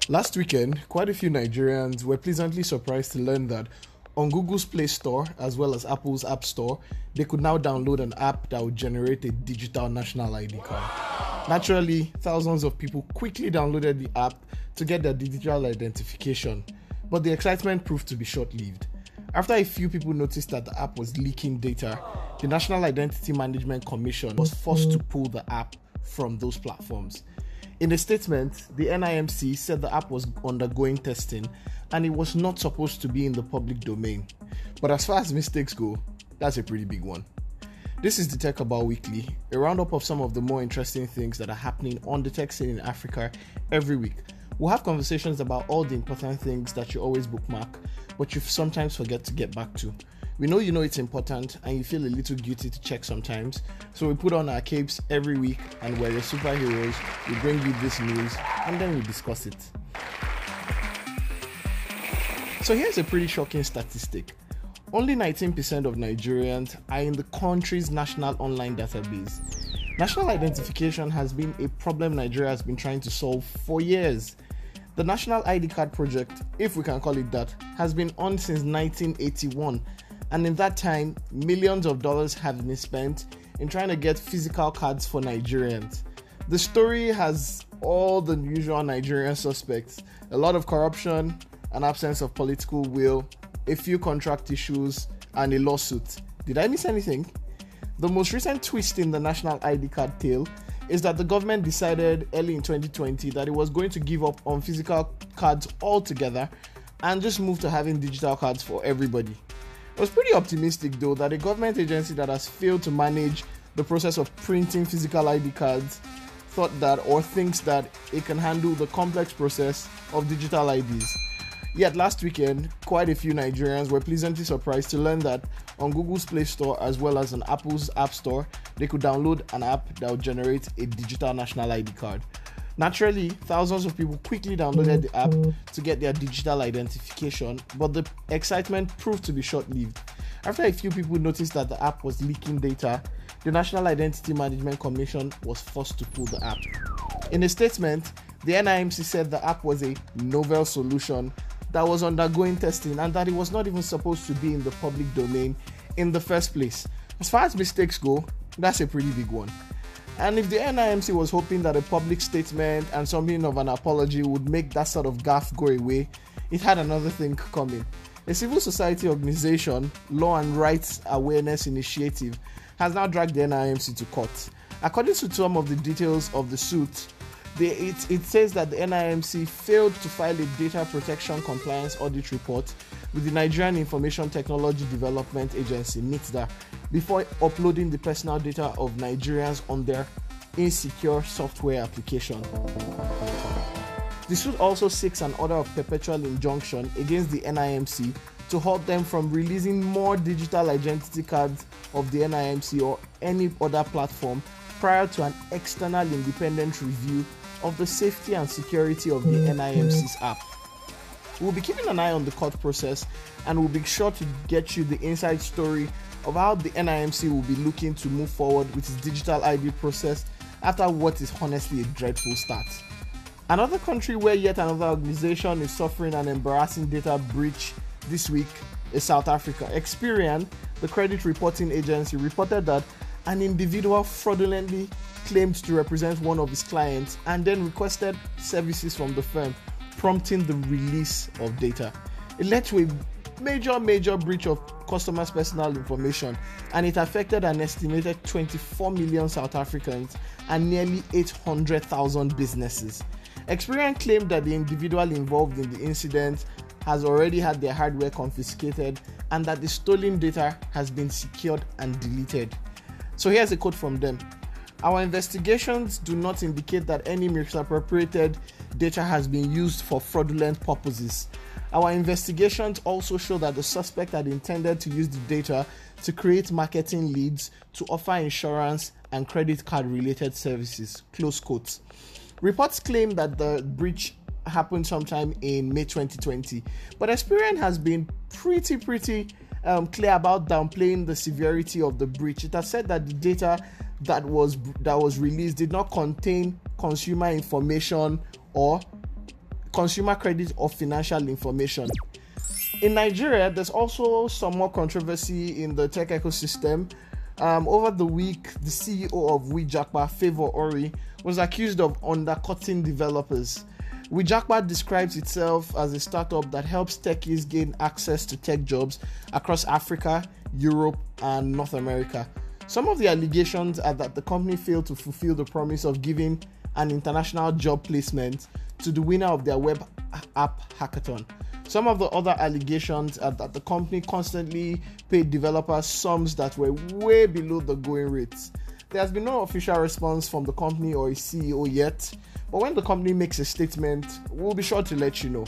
Last weekend, quite a few Nigerians were pleasantly surprised to learn that on Google's Play Store as well as Apple's App Store, they could now download an app that would generate a digital national ID card. Naturally, thousands of people quickly downloaded the app to get their digital identification, but the excitement proved to be short-lived. After a few people noticed that the app was leaking data, the National Identity Management Commission was forced to pull the app from those platforms. In a statement, the NIMC said the app was undergoing testing and it was not supposed to be in the public domain. But as far as mistakes go, that's a pretty big one. This is the Tech About Weekly, a roundup of some of the more interesting things that are happening on the tech scene in Africa every week. We'll have conversations about all the important things that you always bookmark, but you sometimes forget to get back to. We know you know it's important and you feel a little guilty to check sometimes, so we put on our capes every week and we're your superheroes. We bring you this news and then we discuss it. So here's a pretty shocking statistic. Only 19% of Nigerians are in the country's national online database. National identification has been a problem Nigeria has been trying to solve for years. The National ID Card project, if we can call it that, has been on since 1981. And in that time, millions of dollars have been spent in trying to get physical cards for Nigerians. The story has all the usual Nigerian suspects: a lot of corruption, an absence of political will, a few contract issues, and a lawsuit. Did I miss anything? The most recent twist in the National ID Card tale is that the government decided early in 2020 that it was going to give up on physical cards altogether and just move to having digital cards for everybody. I was pretty optimistic though that a government agency that has failed to manage the process of printing physical ID cards thought that or thinks that it can handle the complex process of digital IDs. Yet last weekend, quite a few Nigerians were pleasantly surprised to learn that on Google's Play Store as well as on Apple's App Store, they could download an app that would generate a digital national ID card. Naturally, thousands of people quickly downloaded the app to get their digital identification, but the excitement proved to be short-lived. After a few people noticed that the app was leaking data, the National Identity Management Commission was forced to pull the app. In a statement, the NIMC said the app was a novel solution that was undergoing testing and that it was not even supposed to be in the public domain in the first place. As far as mistakes go, that's a pretty big one. And if the NIMC was hoping that a public statement and something of an apology would make that sort of gaffe go away, it had another thing coming. A civil society organization, Law and Rights Awareness Initiative, has now dragged the NIMC to court. According to some of the details of the suit, it says that the NIMC failed to file a data protection compliance audit report with the Nigerian Information Technology Development Agency, NITDA, before uploading the personal data of Nigerians on their insecure software application. The suit also seeks an order of perpetual injunction against the NIMC to halt them from releasing more digital identity cards of the NIMC or any other platform prior to an external independent review of the safety and security of the NIMC's app. We'll be keeping an eye on the court process and we'll be sure to get you the inside story of how the NIMC will be looking to move forward with its digital ID process after what is honestly a dreadful start. Another country where yet another organization is suffering an embarrassing data breach this week is South Africa. Experian, the credit reporting agency, reported that an individual fraudulently claimed to represent one of his clients and then requested services from the firm, prompting the release of data. It led to a major breach of customers' personal information, and it affected an estimated 24 million South Africans and nearly 800,000 businesses. Experian claimed that the individual involved in the incident has already had their hardware confiscated and that the stolen data has been secured and deleted. So here's a quote from them. Our investigations do not indicate that any misappropriated data has been used for fraudulent purposes. Our investigations also show that the suspect had intended to use the data to create marketing leads to offer insurance and credit card related services. Close quotes. Reports claim that the breach happened sometime in May 2020, but Experian has been pretty clear about downplaying the severity of the breach. It has said that the data that was released did not contain consumer information or consumer credit or financial information. In Nigeria, there's also some more controversy in the tech ecosystem. Over the week, the CEO of WeJakpa, Favour Ori, was accused of undercutting developers. WeJakpa describes itself as a startup that helps techies gain access to tech jobs across Africa, Europe, and North America. Some of the allegations are that the company failed to fulfill the promise of giving an international job placement to the winner of their web app hackathon. Some of the other allegations are that the company constantly paid developers sums that were way below the going rates. There has been no official response from the company or its CEO yet, but when the company makes a statement, we'll be sure to let you know.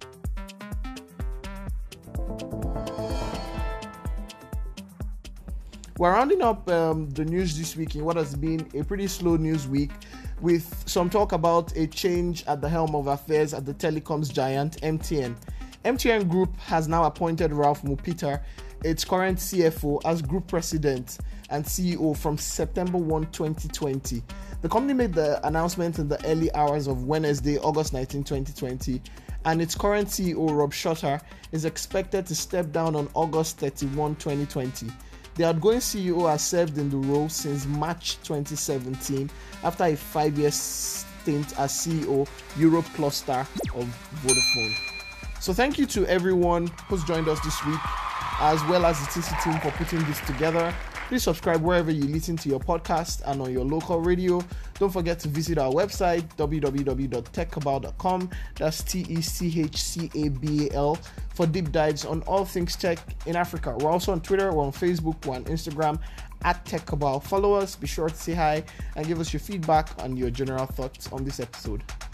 We're rounding up the news this week in what has been a pretty slow news week, with some talk about a change at the helm of affairs at the telecoms giant MTN. MTN Group has now appointed Ralph Mupita, its current CFO, as Group President and CEO from September 1, 2020. The company made the announcement in the early hours of Wednesday, August 19, 2020, and its current CEO, Rob Shutter, is expected to step down on August 31, 2020. The outgoing CEO has served in the role since March 2017 after a 5-year stint as CEO, Europe Cluster of Vodafone. So thank you to everyone who's joined us this week, as well as the TC team for putting this together. Please subscribe wherever you listen to your podcast and on your local radio. Don't forget to visit our website, www.techcabal.com. That's TECHCABAL, for deep dives on all things tech in Africa. We're also on Twitter, we're on Facebook, we're on Instagram at TechCabal. Follow us, be sure to say hi, and give us your feedback and your general thoughts on this episode.